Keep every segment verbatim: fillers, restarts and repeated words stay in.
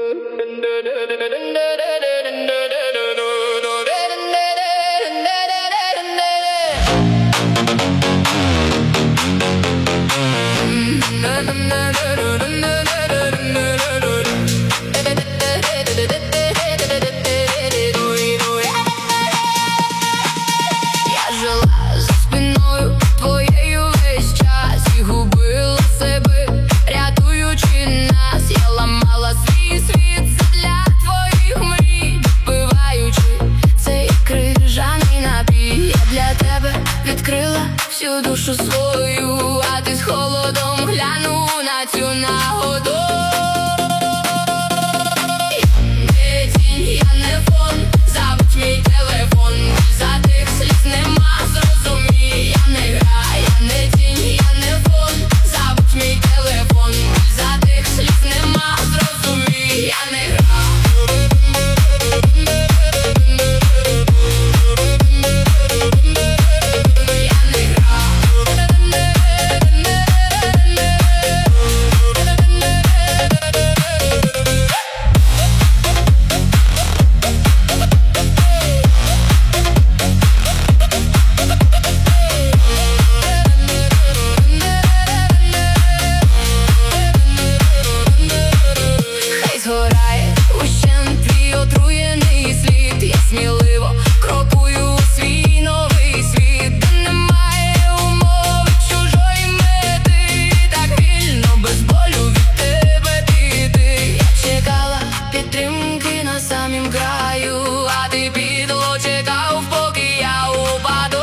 Всю душу свою, а ти з холодом глянув на цю нагоду. Я не тінь, я не фон, забудь мій телефон. За тих сліз нема, зрозумій, я не гра. Я не тінь, я не фон, забудь мій телефон. За тих сліз нема, зрозумій, я не гра. Згорає ущент твій отруєний слід. Я сміливо крокую у свій новий світ, де немає умови чужої мети. Так вільно, без болю від тебе піти. Я чекала підтримки на самім краю, а ти підло чекав, поки я упаду.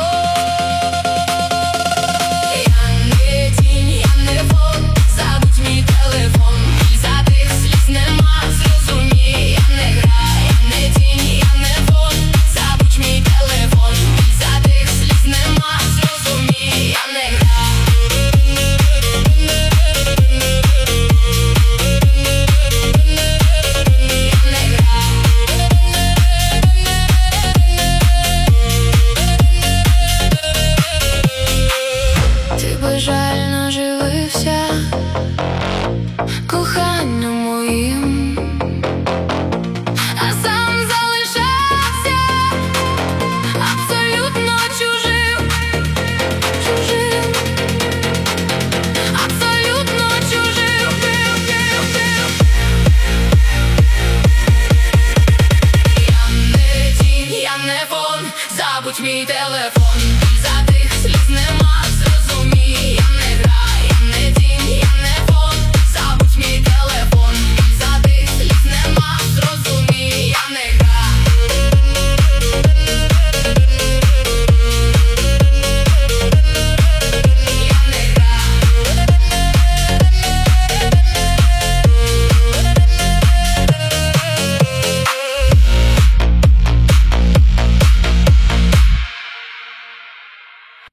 Я не тінь, я не фон, забудь мій телефон. За тих сліз нема, зрозумій, я не гра. Я не тінь, я не фон, забудь мій телефон. За тих сліз нема, зрозумій, я не гра. Ти безжально живився коханням моїм, а сам залишався абсолютно чужим, чужим, абсолютно чужим. Я не тінь, я не фон, забудь мій телефон.